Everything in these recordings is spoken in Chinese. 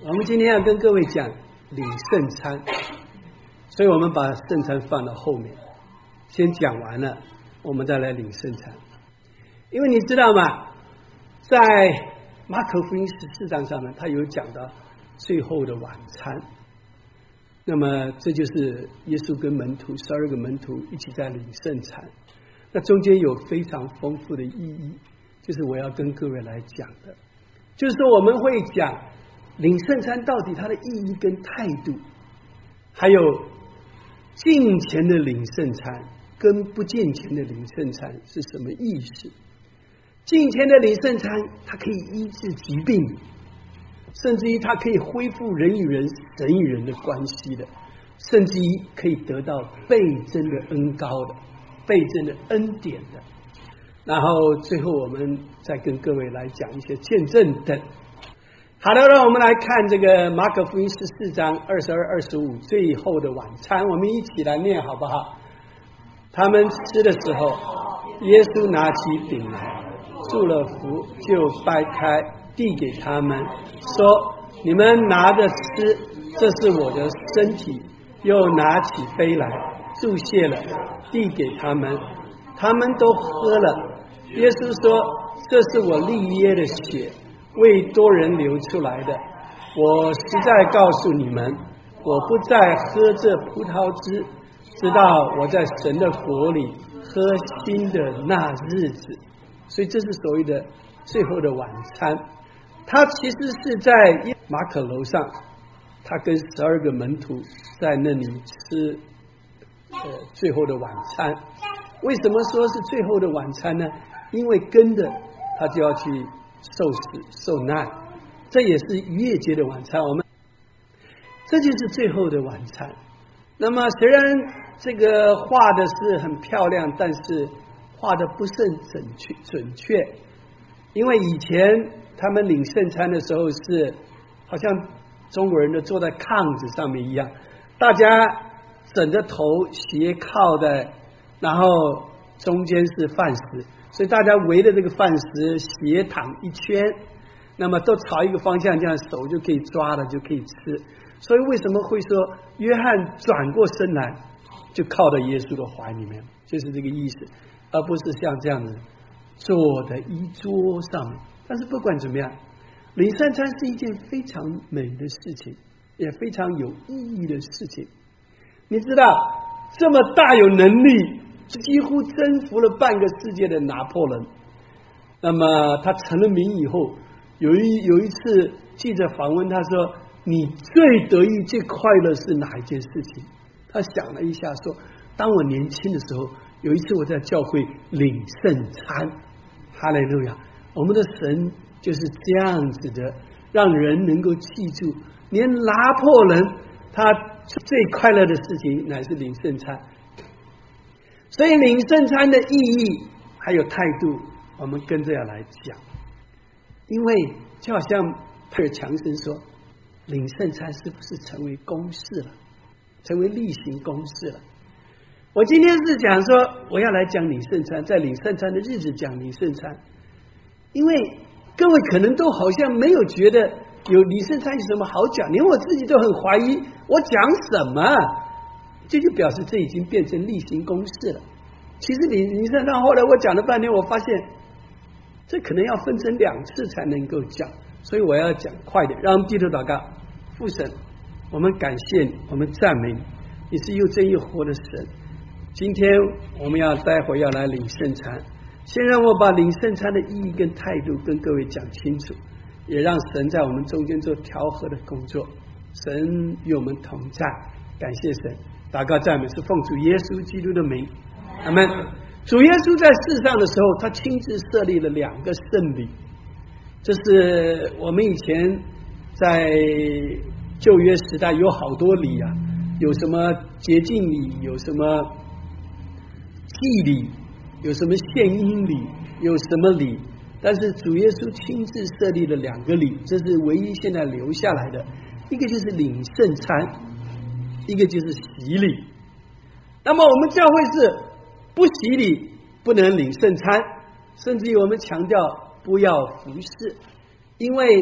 我们今天要跟各位讲领圣餐，所以我们把圣餐放到后面，先讲完了，我们再来领圣餐。因为你知道吗，在马可福音14章上面，他有讲到最后的晚餐。那么这就是耶稣跟门徒12个门徒一起在领圣餐，那中间有非常丰富的意义，就是我要跟各位来讲的，就是说我们会讲领圣餐到底它的意义跟态度，还有敬虔的领圣餐跟不敬虔的领圣餐是什么意思。敬虔的领圣餐它可以医治疾病，甚至于它可以恢复人与人神与人的关系的，甚至于可以得到倍增的恩膏的，倍增的恩典的。然后最后我们再跟各位来讲一些见证等。好的，让我们来看这个马可福音14章22、25最后的晚餐，我们一起来念好不好？他们吃的时候，耶稣拿起饼来，祝了福，就掰开递给他们，说：你们拿着吃，这是我的身体。又拿起杯来，祝谢了，递给他们，他们都喝了。耶稣说：这是我立约的血，为多人流出来的。我实在告诉你们，我不再喝这葡萄汁，直到我在神的国里喝新的那日子。所以这是所谓的最后的晚餐，他其实是在马可楼上，他跟12个门徒在那里吃最后的晚餐。为什么说是最后的晚餐呢？因为跟着他就要去受死受难，这也是逾越节的晚餐。这就是最后的晚餐。那么虽然这个画的是很漂亮，但是画的不是很准确，因为以前他们领圣餐的时候是好像中国人都坐在炕子上面一样，大家枕着头斜靠的，然后中间是饭食，所以大家围着这个饭食斜躺一圈，那么都朝一个方向，这样手就可以抓了，就可以吃。所以为什么会说约翰转过身来就靠到耶稣的怀里面，就是这个意思，而不是像这样子坐在一桌上面。但是不管怎么样，领圣餐是一件非常美的事情，也非常有意义的事情。你知道这么大有能力，几乎征服了半个世界的拿破仑，那么他成了名以后，有一次记者访问他说：你最得意最快乐是哪一件事情？他想了一下说：当我年轻的时候，有一次我在教会领圣餐。哈利路亚！我们的神就是这样子的，让人能够记住，连拿破仑他最快乐的事情乃是领圣餐。所以领圣餐的意义还有态度，我们跟着要来讲。因为就好像佩尔强森说，领圣餐是不是成为公事了，成为例行公事了？我今天是讲说我要来讲领圣餐，在领圣餐的日子讲领圣餐，因为各位可能都好像没有觉得有领圣餐有什么好讲，连我自己都很怀疑我讲什么，这就表示这已经变成例行公事了。其实领圣餐后来我讲了半天，我发现这可能要分成2次才能够讲，所以我要讲快点。让我们低头祷告。父神，我们感谢你，我们赞美你，你是又真又活的神。今天我们待会要来领圣餐，先让我把领圣餐的意义跟态度跟各位讲清楚，也让神在我们中间做调和的工作。神与我们同在，感谢神。祷告赞美是奉主耶稣基督的名，阿们。主耶稣在世上的时候，他亲自设立了2个圣礼，这是我们以前在旧约时代有好多礼啊，有什么洁净礼，有什么祭礼，有什么献阴礼，有什么礼，但是主耶稣亲自设立了2个礼，这是唯一现在留下来的，一个就是领圣餐，一个就是洗礼。那么我们教会是不洗礼不能领圣餐，甚至于我们强调不要服侍，因为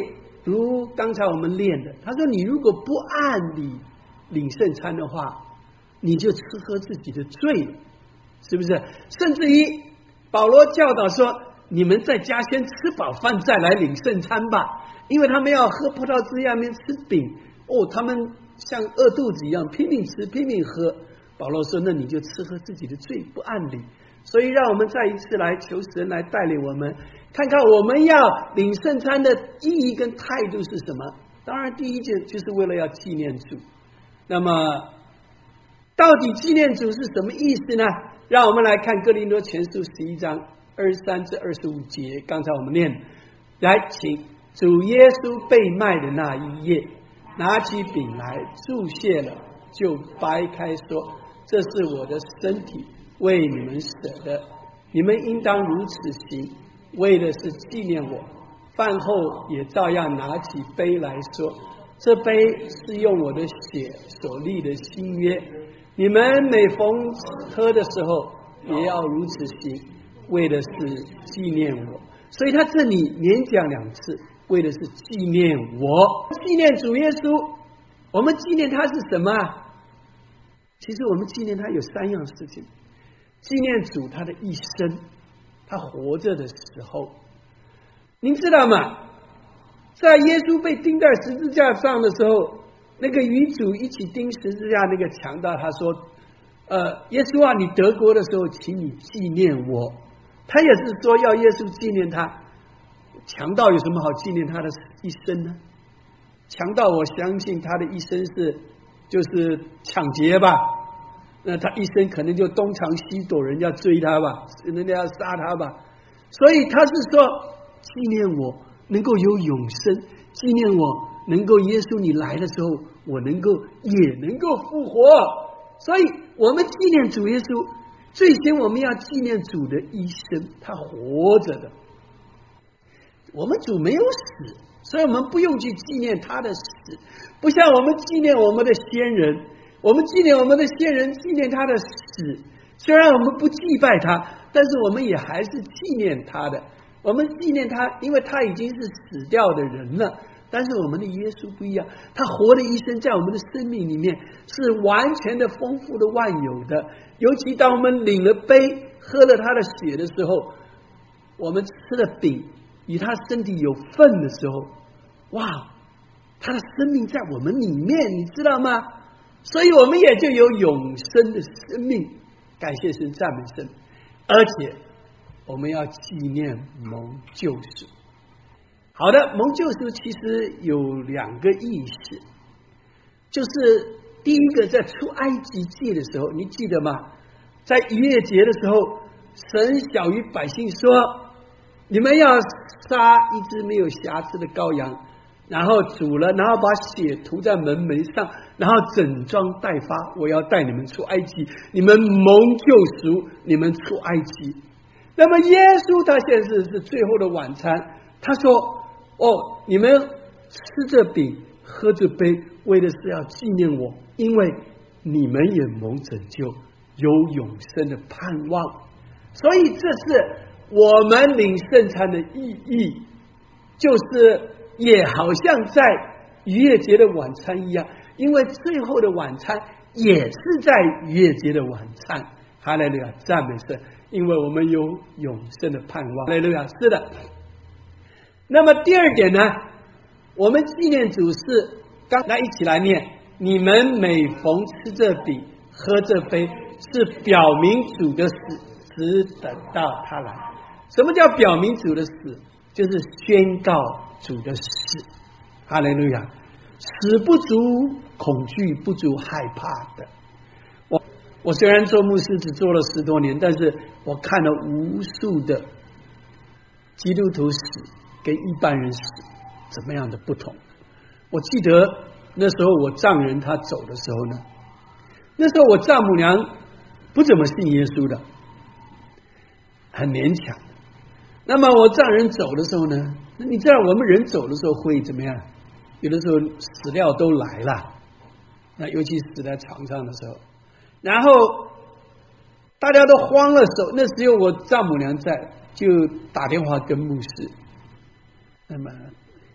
如刚才我们练的，他说你如果不按理领圣餐的话，你就吃喝自己的罪，是不是？甚至于保罗教导说，你们在家先吃饱饭再来领圣餐吧，因为他们要喝葡萄汁，要面吃饼，他们像饿肚子一样拼命吃拼命喝。保罗说，那你就吃喝自己的罪，不按理。所以让我们再一次来求神来带领我们，看看我们要领圣餐的意义跟态度是什么。当然第一件就是为了要纪念主。那么到底纪念主是什么意思呢？让我们来看哥林多前书11章23至25节，刚才我们念，来请。主耶稣被卖的那一夜，拿起饼来祝谢了，就掰开说，这是我的身体，为你们舍的，你们应当如此行，为的是纪念我。饭后也照样拿起杯来说，这杯是用我的血所立的新约，你们每逢喝的时候也要如此行，为的是纪念我。所以他这里连讲2次，为的是纪念我，纪念主耶稣。我们纪念他是什么？其实我们纪念他有3样事情。纪念主他的一生，他活着的时候，您知道吗？在耶稣被钉在十字架上的时候，那个与主一起钉十字架那个强盗，他说耶稣啊，你得国的时候请你纪念我。他也是说要耶稣纪念他。强盗有什么好纪念他的一生呢？强盗我相信他的一生就是抢劫吧，那他一生可能就东藏西躲，人家追他吧，人家要杀他吧。所以他是说纪念我能够有永生，纪念我能够耶稣你来的时候我也能够复活。所以我们纪念主耶稣，最先我们要纪念主的一生，他活着的。我们主没有死，所以我们不用去纪念他的死，不像我们纪念我们的先人，我们纪念我们的先人，纪念他的死，虽然我们不祭拜他，但是我们也还是纪念他的。我们纪念他，因为他已经是死掉的人了。但是我们的耶稣不一样，他活的一生在我们的生命里面是完全的丰富的万有的。尤其当我们领了杯喝了他的血的时候，我们吃了饼与他身体有份的时候，哇，他的生命在我们里面，你知道吗？所以我们也就有永生的生命，感谢神，赞美神。而且我们要纪念蒙救赎。好的，蒙救赎其实有2个意思，就是第一个在出埃及记的时候，你记得吗？在逾越节的时候，神晓谕百姓说，你们要杀一只没有瑕疵的羔羊，然后煮了，然后把血涂在门楣上，然后整装待发，我要带你们出埃及，你们蒙救赎，你们出埃及。那么耶稣他现在是最后的晚餐，他说你们吃这饼喝这杯，为的是要纪念我，因为你们也蒙拯救，有永生的盼望。所以这是我们领圣餐的意义，就是也好像在逾越节的晚餐一样，因为最后的晚餐也是在逾越节的晚餐。哈利路亚，赞美神，因为我们有永生的盼望。哈利路亚，是的。那么第二点呢，我们纪念主是来一起来念，你们每逢吃这饼喝这杯，是表明主的死，直等到他来。什么叫表明主的死？就是宣告主的死。哈利路亚，死不足恐惧，不足害怕的。我虽然做牧师只做了10多年，但是我看了无数的基督徒死跟一般人死怎么样的不同。我记得那时候我丈人他走的时候呢，那时候我丈母娘不怎么信耶稣的，很勉强。那么我丈人走的时候呢，你知道我们人走的时候会怎么样？有的时候死料都来了，那尤其死在床上的时候，然后大家都慌了手，那只有我丈母娘在，就打电话跟牧师。那么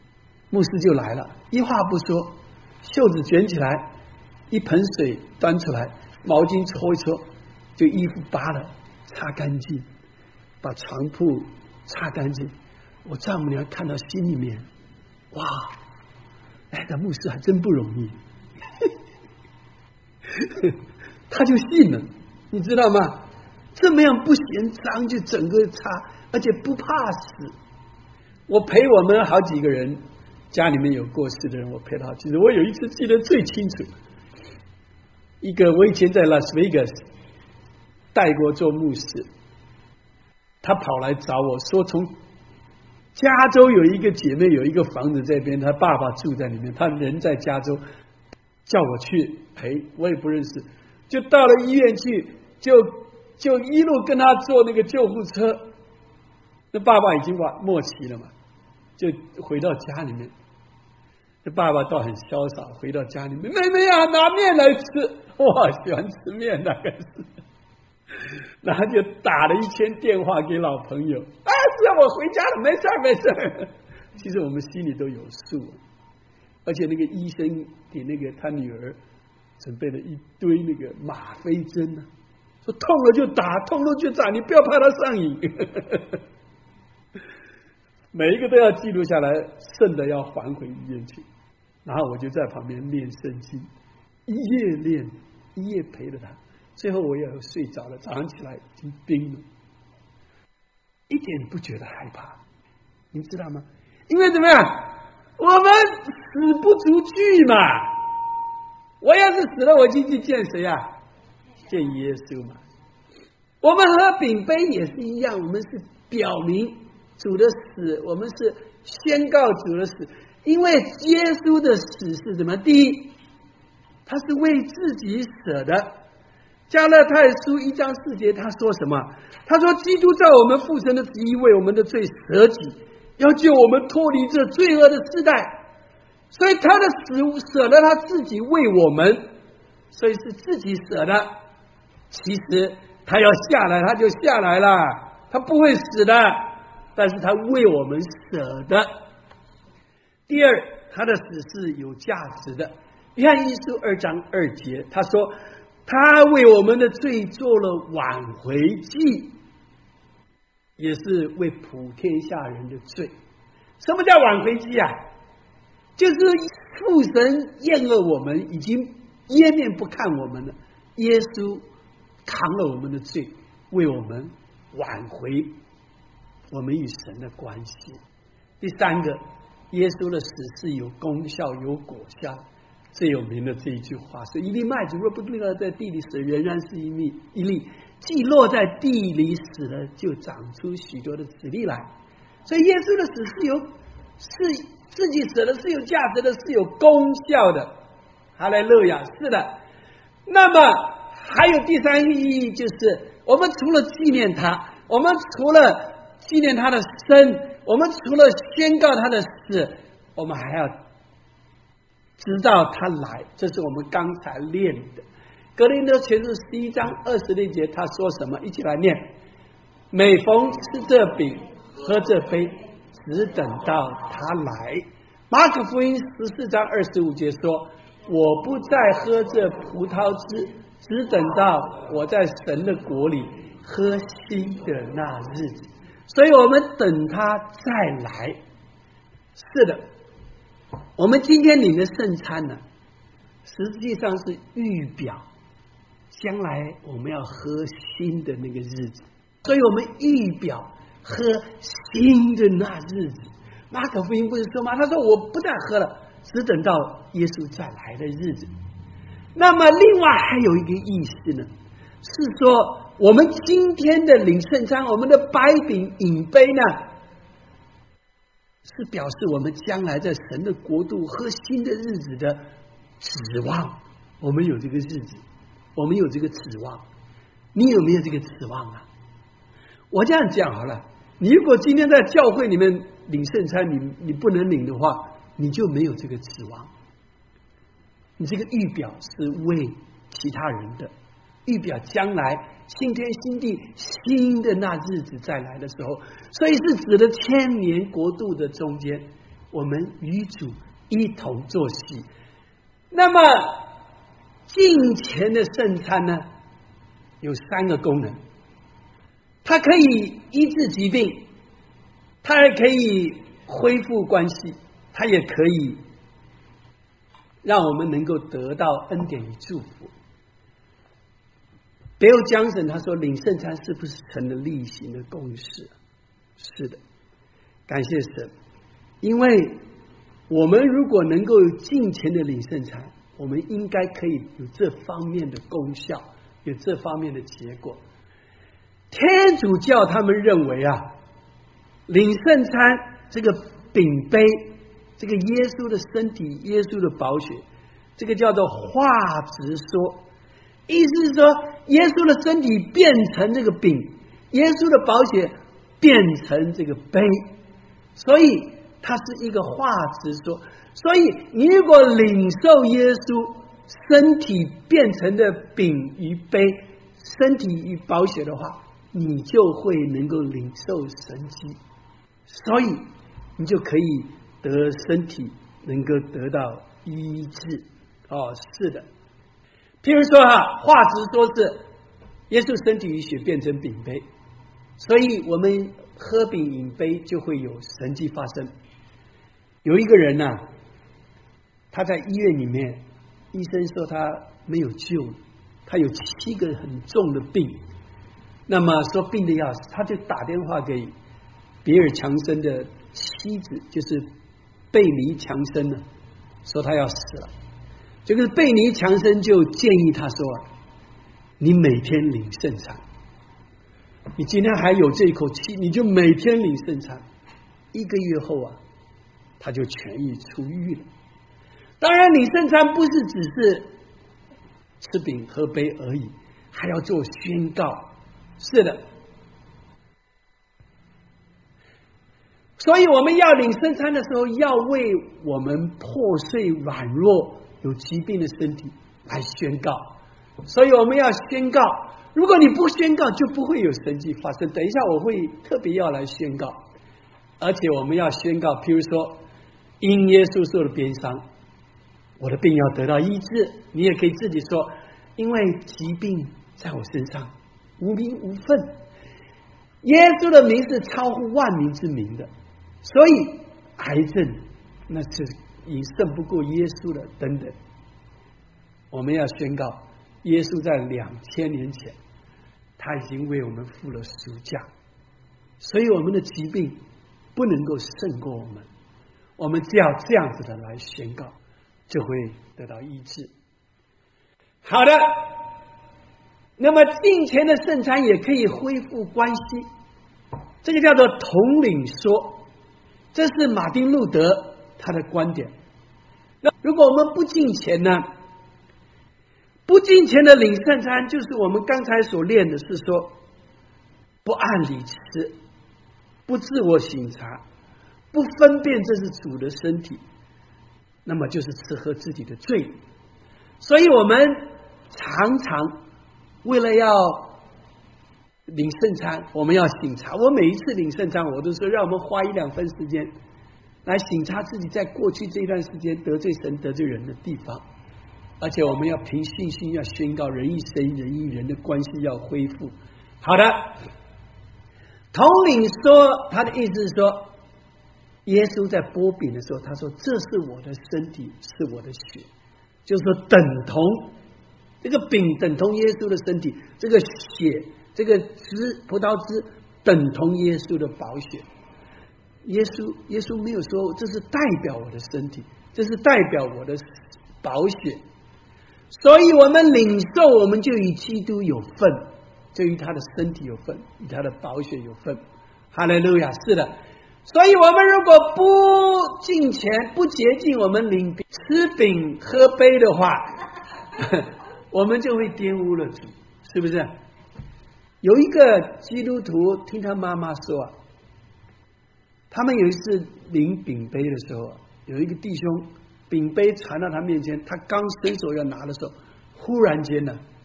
牧师就来了，一话不说，袖子卷起来，一盆水端出来，毛巾搓一搓，就衣服扒了，擦干净，把床铺擦干净。我丈母娘看到心里面，哇，哎，这牧师还真不容易，他就信了，你知道吗？这么样不嫌脏就整个擦，而且不怕死。我陪我们好几个人，家里面有过世的人，我陪了好几次。我有一次记得最清楚，一个我以前在拉斯维加斯带过做牧师，他跑来找我说，从加州有一个姐妹有一个房子这边，他爸爸住在里面，他人在加州，叫我去陪，我也不认识，就到了医院去，就一路跟他坐那个救护车。那爸爸已经末期了嘛，就回到家里面。这爸爸倒很潇洒，回到家里面，妹妹啊，拿面来吃。哇，喜欢吃面大概是。然后就打了1000电话给老朋友，啊，是我回家了，没事没事。其实我们心里都有数，而且那个医生给那个他女儿准备了一堆那个吗啡针呢，说痛了就打，痛了就打，你不要怕他上瘾。每一个都要记录下来，剩的要还回医院去。然后我就在旁边念圣经，一夜念，一夜陪着他。最后我也睡着了，早上起来已经冰了，一点不觉得害怕，你知道吗？因为怎么样，我们死不足惧嘛。我要是死了，我进去见谁啊？见耶稣嘛。我们喝饼杯也是一样，我们是表明主的死，我们是宣告主的死。因为耶稣的死是什么？第一，他是为自己舍的。加拉太书1章4节他说什么？他说基督照我们父神的旨意为我们的罪舍己，要救我们脱离这罪恶的世代。所以他的死舍了他自己为我们，所以是自己舍的。其实他要下来他就下来了，他不会死的，但是他为我们舍的。第二，他的死是有价值的。约翰一书2章2节他说他为我们的罪做了挽回祭，也是为普天下人的罪。什么叫挽回祭啊？就是父神厌恶我们，已经湮灭不看我们了，耶稣扛了我们的罪，为我们挽回我们与神的关系。第三个，耶稣的死是有功效有果效，最有名的这一句话是：一粒麦子若不落在地里死，仍然是一粒；既落在地里死了，就长出许多的子粒来。所以耶稣的死是自己死的，是有价值的，是有功效的。哈利路亚！是的。那么还有第三个意义，就是我们除了纪念他，我们除了纪念他的生，我们除了宣告他的死，我们还要直到他来。这是我们刚才念的哥林多前书11章26节他说什么？一起来念：每逢吃这饼喝这杯，只等到他来。马可福音14章25节说：我不再喝这葡萄汁，只等到我在神的国里喝新的那日子。所以我们等他再来。是的，我们今天领的圣餐呢，实际上是预表将来我们要喝新的那个日子。所以我们预表喝新的那日子。马可福音不是说吗？他说我不再喝了，只等到耶稣再来的日子。那么另外还有一个意思呢，是说我们今天的领圣餐，我们的白饼饮杯呢，是表示我们将来在神的国度喝新的日子的指望。我们有这个日子，我们有这个指望。你有没有这个指望啊？我这样讲好了，你如果今天在教会里面领圣餐，你不能领的话，你就没有这个指望。你这个预表是为其他人的，预表将来新天新地新的那日子再来的时候，所以是指的千年国度的中间我们与主一同坐席。那么敬虔的圣餐呢，有3个功能，它可以医治疾病，它还可以恢复关系，它也可以让我们能够得到恩典与祝福。Bill Johnson 他说，领圣餐是不是成了例行的公事？是的，感谢神，因为我们如果能够敬虔的领圣餐，我们应该可以有这方面的功效，有这方面的结果。天主教他们认为啊，领圣餐这个饼杯，这个耶稣的身体，耶稣的宝血，这个叫做化直说，意思是说耶稣的身体变成这个饼，耶稣的宝血变成这个杯，所以它是一个化直说。所以你如果领受耶稣身体变成的饼与杯，身体与宝血的话，你就会能够领受神迹，所以你就可以得身体能够得到医治。是的，譬如说化直说是耶稣身体与血变成饼杯，所以我们喝饼饮杯就会有神迹发生。有一个人他在医院里面，医生说他没有救，他有7个很重的病，那么说病的要死，他就打电话给比尔强森的妻子，就是贝尼强森说他要死了。这个贝尼强森就建议他说，你每天领圣餐，你今天还有这一口气，你就每天领圣餐，1个月后他就痊愈出狱了。当然领圣餐不是只是吃饼喝杯而已，还要做宣告。是的，所以我们要领圣餐的时候，要为我们破碎软弱有疾病的身体来宣告。所以我们要宣告，如果你不宣告，就不会有神迹发生。等一下我会特别要来宣告，而且我们要宣告，譬如说因耶稣受了鞭伤，我的病要得到医治。你也可以自己说，因为疾病在我身上无名无分，耶稣的名是超乎万名之名的，所以癌症那是已胜不过耶稣的等等。我们要宣告，耶稣在2000年前他已经为我们付了赎价，所以我们的疾病不能够胜过我们。我们只要这样子的来宣告，就会得到医治。好的，那么敬虔的圣餐也可以恢复关系，这个叫做统领说，这是马丁路德他的观点。那如果我们不敬虔呢？不敬虔的领圣餐，就是我们刚才所练的，是说不按理吃，不自我省察，不分辨这是主的身体，那么就是吃喝自己的罪。所以我们常常为了要领圣餐，我们要省察。我每一次领圣餐，我都说让我们花1-2分时间来省察自己在过去这段时间得罪神得罪人的地方，而且我们要凭信心要宣告人与神人与人的关系要恢复。好的，统领说他的意思是说，耶稣在擘饼的时候他说这是我的身体是我的血，就是说等同这个饼等同耶稣的身体，这个血这个汁葡萄汁等同耶稣的宝血。耶稣没有说这是代表我的身体，这是代表我的宝血。所以我们领受，我们就与基督有份，就与他的身体有份，与他的宝血有份。哈利路亚！是的，所以我们如果不敬虔不洁净，我们领吃饼喝杯的话我们就会玷污了主，是不是？有一个基督徒听他妈妈说他们有一次领饼杯的时候，有一个弟兄饼杯传到他面前，他刚伸手要拿的时候，忽然间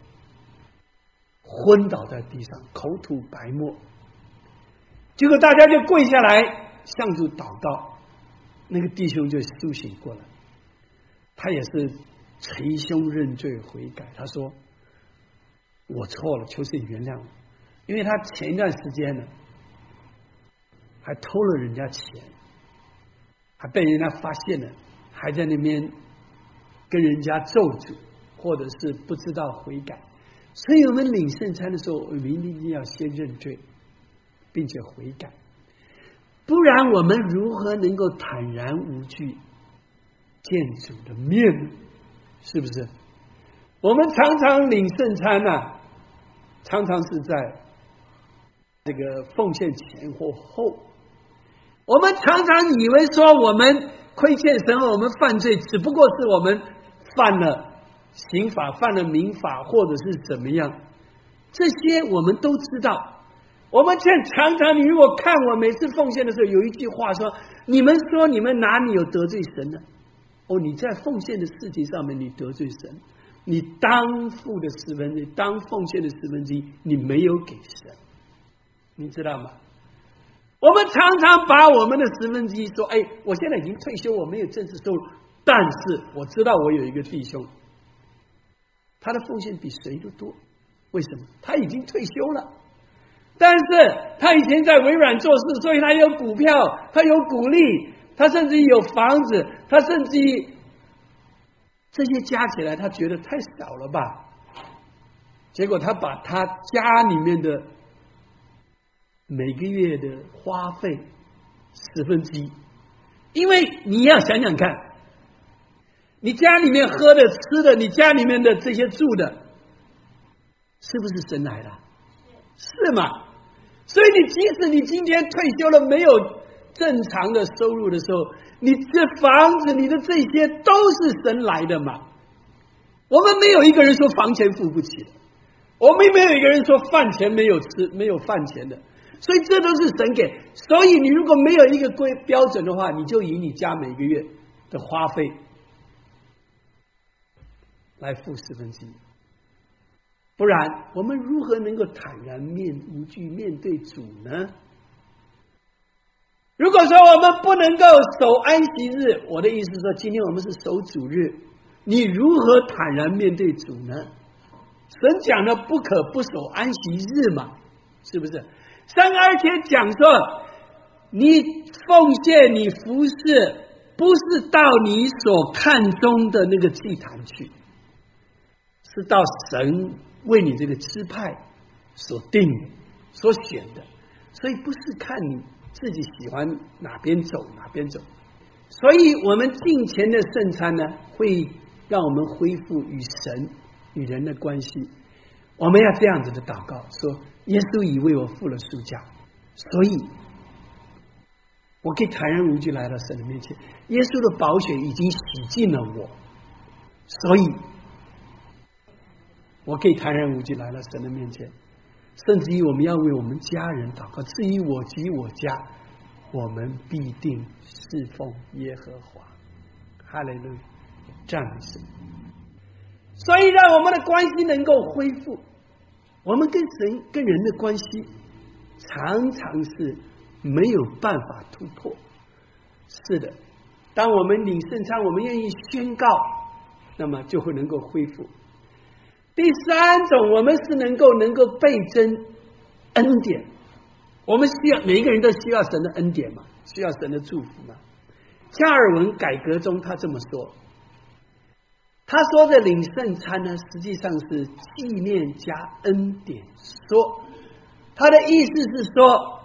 昏倒在地上，口吐白沫。结果大家就跪下来向主祷告， 那个弟兄就苏醒过来，他也是捶胸认罪悔改。他说：“我错了，求神原谅我。”因为他前一段时间呢，还偷了人家钱，还被人家发现了，还在那边跟人家咒诅，或者是不知道悔改。所以我们领圣餐的时候，我们一定要先认罪，并且悔改，不然我们如何能够坦然无惧见主的面呢？是不是？我们常常领圣餐啊，常常是在这个奉献前或后，我们常常以为说我们亏欠神，我们犯罪，只不过是我们犯了刑法，犯了民法，或者是怎么样，这些我们都知道。我们却常常，你如果看我每次奉献的时候，有一句话说：你们说你们哪里有得罪神呢？哦，你在奉献的事情上面你得罪神，你当付的1/10，当奉献的1/10，你没有给神，你知道吗？我们常常把我们的1/10说：哎，我现在已经退休，我没有正式收入，但是我知道我有一个弟兄，他的奉献比谁都多，为什么？他已经退休了，但是他以前在微软做事，所以他有股票，他有股利，他甚至有房子，他甚至这些加起来他觉得太少了吧，结果他把他家里面的每个月的花费1/10，因为你要想想看，你家里面喝的吃的，你家里面的这些住的，是不是神来的？是吗？所以你即使你今天退休了，没有正常的收入的时候，你这房子你的这些都是神来的嘛。我们没有一个人说房钱付不起的，我们没有一个人说饭钱没有吃，没有饭钱的，所以这都是神给。所以你如果没有一个标准的话，你就以你家每个月的花费来付1/10，不然我们如何能够坦然无惧面对主呢？如果说我们不能够守安息日，我的意思是说，今天我们是守主日，你如何坦然面对主呢？神讲的不可不守安息日嘛，是不是？神而且讲说，你奉献你服侍，不是到你所看中的那个祭坛去，是到神为你这个支派所定的、所选的，所以不是看你自己喜欢哪边走哪边走。所以我们敬虔的圣餐呢，会让我们恢复与神与人的关系。我们要这样子的祷告，说耶稣已为我付了赎价，所以我可以坦然无惧来到神的面前。耶稣的宝血已经洗净了我，所以我可以坦然无惧来到神的面前。甚至于我们要为我们家人祷告，至于我及我家，我们必定侍奉耶和华。哈利路亚，赞美神。所以让我们的关系能够恢复，我们跟神跟人的关系常常是没有办法突破。是的，当我们领圣餐，我们愿意宣告，那么就会能够恢复。第三种，我们是能够倍增恩典。我们需要，每一个人都需要神的恩典嘛，需要神的祝福嘛。加尔文改革中他这么说，他说的领圣餐呢，实际上是纪念加恩典说。他的意思是说，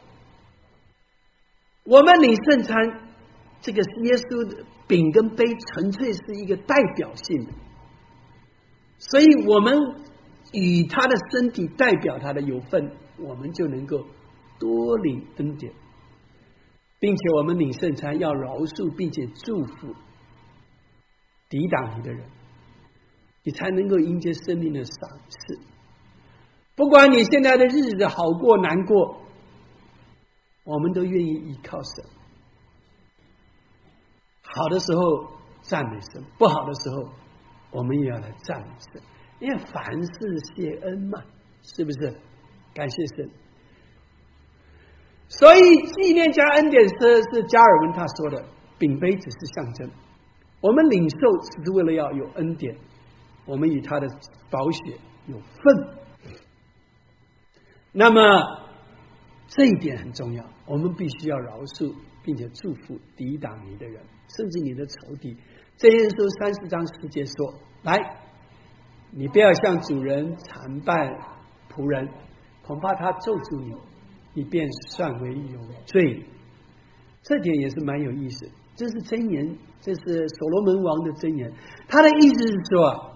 我们领圣餐，这个耶稣的饼跟杯纯粹是一个代表性的，所以我们与他的身体代表他的有份，我们就能够多领恩典，并且我们领圣餐要饶恕并且祝福抵挡你的人，你才能够迎接生命的赏赐。不管你现在的日子好过难过，我们都愿意依靠神。好的时候赞美神，不好的时候我们也要来赞美神，因为凡事谢恩嘛，是不是？感谢神。所以纪念加恩典是加尔文他说的， 饼杯只是象征，我们领受只是为了要有恩典，我们与他的宝血有份。那么这一点很重要，我们必须要饶恕并且祝福抵挡你的人，甚至你的仇敌。箴言书30章10节说，来，你不要向主人残败仆人，恐怕他咒诅你，你便算为有罪。这点也是蛮有意思，这是箴言，这是所罗门王的箴言。他的意思是说，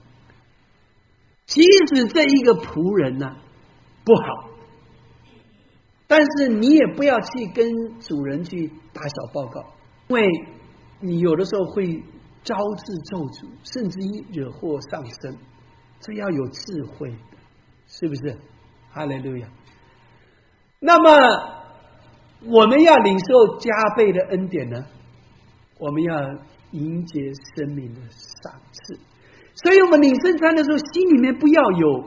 即使这一个仆人呢不好，但是你也不要去跟主人去打小报告，因为你有的时候会招致咒诅，甚至于惹祸上身，这要有智慧，是不是？哈利路亚。那么我们要领受加倍的恩典呢，我们要迎接生命的赏赐。所以我们领圣餐的时候，心里面不要有，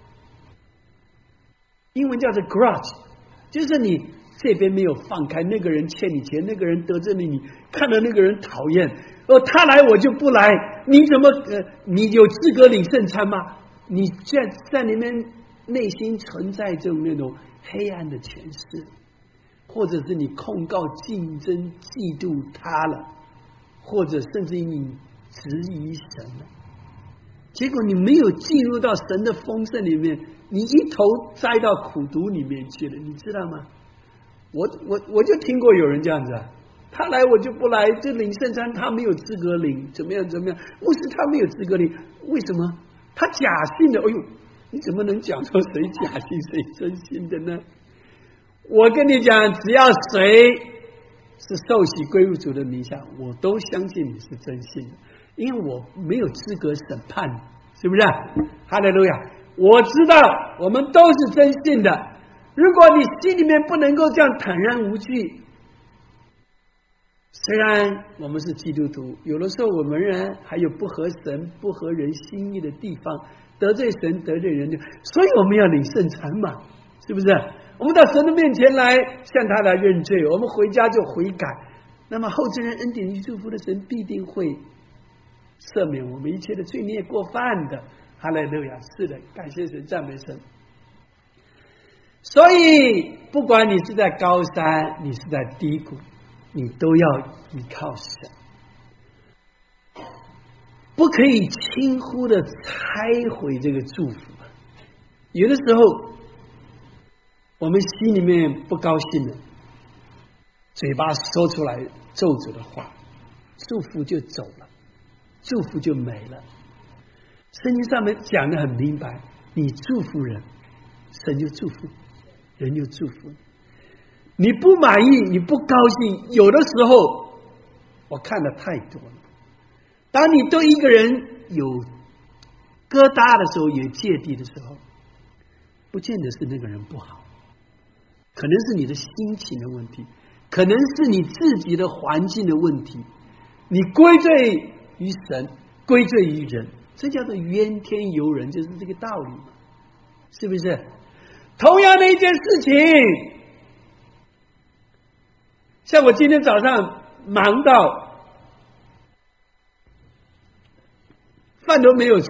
英文叫做 grudge， 就是你这边没有放开，那个人欠你钱，那个人得罪你，看到那个人讨厌，他来我就不来，你怎么你有资格领圣餐吗？你在里面内心存在着那种黑暗的权势，或者是你控告、竞争、嫉妒他了，或者甚至于你质疑神了，结果你没有进入到神的丰盛里面，你一头栽到苦毒里面去了，你知道吗？我就听过有人这样子啊，他来我就不来，这领圣餐他没有资格领，怎么样？牧师他没有资格领，为什么？他假信的。哎呦，你怎么能讲说谁假信谁真信的呢？我跟你讲，只要谁是受洗归入主的名下，我都相信你是真信的，因为我没有资格审判你，是不是？哈利路亚！我知道我们都是真信的。如果你心里面不能够这样坦然无惧，虽然我们是基督徒，有的时候我们仍然还有不合神、不合人心意的地方，得罪神、得罪人的，所以我们要领圣餐嘛，是不是？我们到神的面前来，向他来认罪，我们回家就悔改，那么后真人恩典与祝福的神必定会赦免我们一切的罪孽过犯的。哈利路亚！是的，感谢神，赞美神。所以不管你是在高山，你是在低谷，你都要依靠神，不可以轻忽的拆毁这个祝福。有的时候我们心里面不高兴了，嘴巴说出来咒诅的话，祝福就走了，祝福就没了。圣经上面讲得很明白，你祝福人，神就祝福，人就祝福。你不满意，你不高兴，有的时候我看的太多了。当你对一个人有疙瘩的时候，有芥蒂的时候，不见得是那个人不好，可能是你的心情的问题，可能是你自己的环境的问题，你归罪于神，归罪于人，这叫做怨天尤人，就是这个道理，是不是？同样的一件事情，像我今天早上忙到饭都没有吃，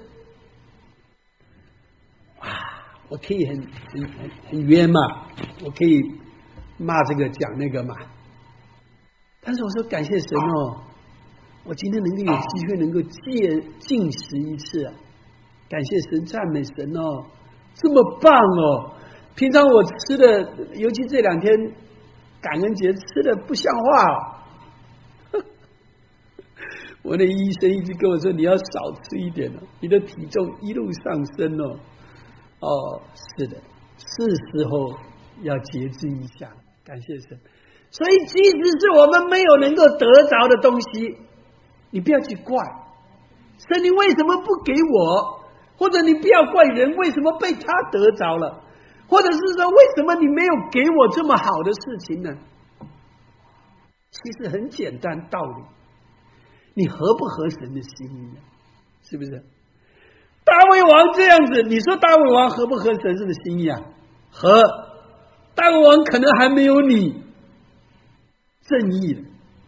我可以很冤嘛，我可以骂这个讲那个嘛，但是我说感谢神哦，我今天能够有机会能够进食一次，感谢神，赞美神哦，这么棒哦！平常我吃的，尤其这2天感恩节吃的不像话哦。我的医生一直跟我说，你要少吃一点哦，你的体重一路上升哦。哦，是的，是时候要节制一下，感谢神。所以即使是我们没有能够得着的东西，你不要去怪神，你为什么不给我？或者你不要怪人为什么被他得着了，或者是说为什么你没有给我这么好的事情呢？其实很简单道理，你合不合神的心意呢？是不是？大卫王这样子，你说大卫王合不合神的心意啊？合。大卫王可能还没有你正义的，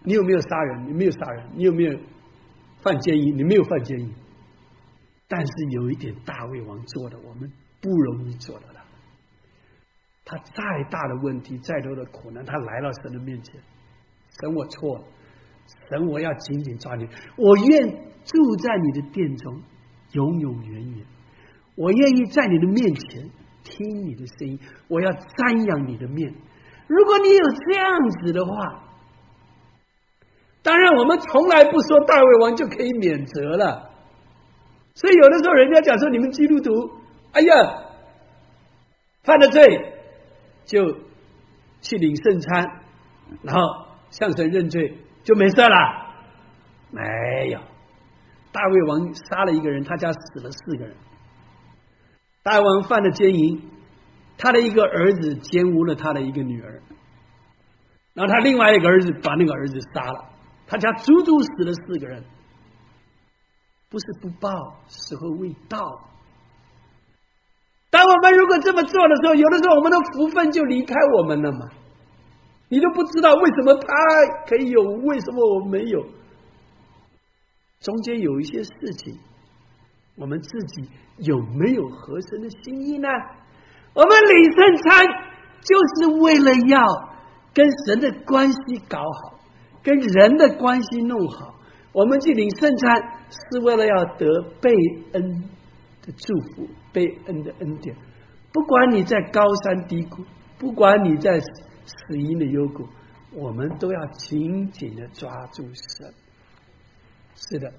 你有没有杀人？你没有杀人。你有没有犯奸淫？你没有犯奸淫。但是有一点大卫王做的，我们不容易做得到。他再大的问题，再多的苦难，他来到神的面前，神我错了，神我要紧紧抓你，我愿住在你的殿中永永远远，我愿意在你的面前听你的声音，我要瞻仰你的面。如果你有这样子的话，当然我们从来不说大卫王就可以免责了。所以有的时候人家讲说，你们基督徒哎呀犯了罪就去领圣餐，然后向神认罪就没事了。没有，大卫王杀了一个人，他家死了4个人。大卫王犯了奸淫，他的一个儿子奸污了他的一个女儿，然后他另外一个儿子把那个儿子杀了，他家足足死了4个人。不是不报，时候未到。当我们如果这么做的时候，有的时候我们的福分就离开我们了嘛。你都不知道为什么他可以有，为什么我没有。中间有一些事情，我们自己有没有合神的心意呢？我们领圣餐就是为了要跟神的关系搞好，跟人的关系弄好。我们去领圣餐是为了要得被恩的祝福，被恩的恩典。不管你在高山低谷，不管你在死荫的幽谷，我们都要紧紧的抓住神。是的，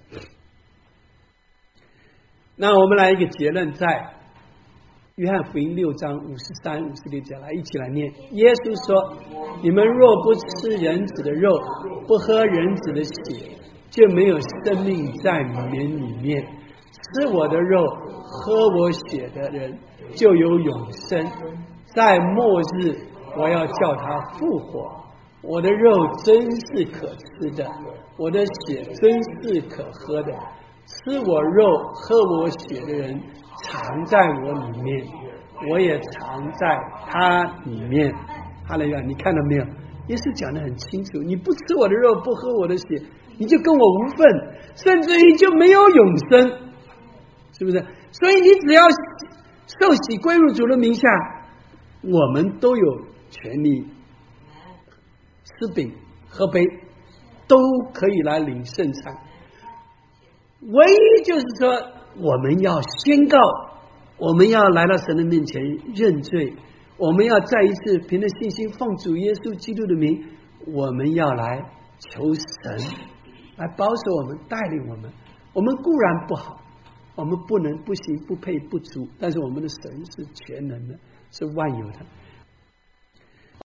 那我们来一个结论，在约翰福音6章53、56节，来一起来念。耶稣说：你们若不吃人子的肉，不喝人子的血，就没有生命在你们里面。吃我的肉，喝我血的人，就有永生。在末日，我要叫他复活。我的肉真是可吃的，我的血真是可喝的。吃我肉喝我血的人，藏在我里面，我也藏在他里面。哈利路亚！你看到没有？耶稣讲得很清楚，你不吃我的肉，不喝我的血，你就跟我无份，甚至于就没有永生，是不是？所以你只要受洗归入主的名下，我们都有权利吃饼喝杯，都可以来领圣餐。唯一就是说，我们要宣告，我们要来到神的面前认罪，我们要再一次凭着信心奉主耶稣基督的名，我们要来求神来保守我们，带领我们。我们固然不好，我们不能不行不配不足，但是我们的神是全能的，是万有的。